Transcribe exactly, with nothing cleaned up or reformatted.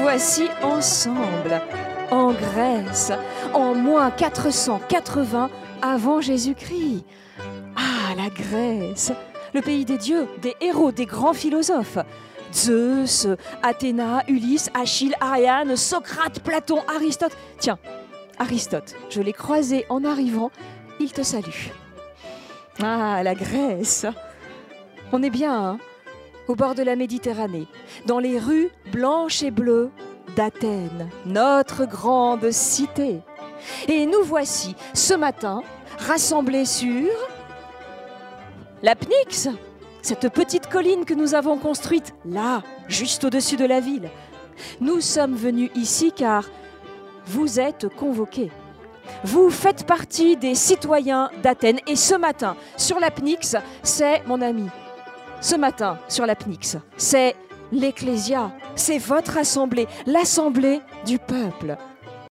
voici ensemble, en Grèce, en moins quatre cent quatre-vingts avant Jésus-Christ. Ah, la Grèce, le pays des dieux, des héros, des grands philosophes. Zeus, Athéna, Ulysse, Achille, Ariane, Socrate, Platon, Aristote. Tiens, Aristote, je l'ai croisé en arrivant, il te salue. Ah, la Grèce. On est bien, hein, au bord de la Méditerranée, dans les rues blanches et bleues d'Athènes, notre grande cité. Et nous voici, ce matin, rassemblés sur la Pnyx, cette petite colline que nous avons construite là, juste au-dessus de la ville. Nous sommes venus ici car vous êtes convoqués. Vous faites partie des citoyens d'Athènes. Et ce matin, sur la Pnyx, c'est mon ami. Ce matin, sur la Pnyx, c'est l'Ecclésia. C'est votre assemblée, l'assemblée du peuple.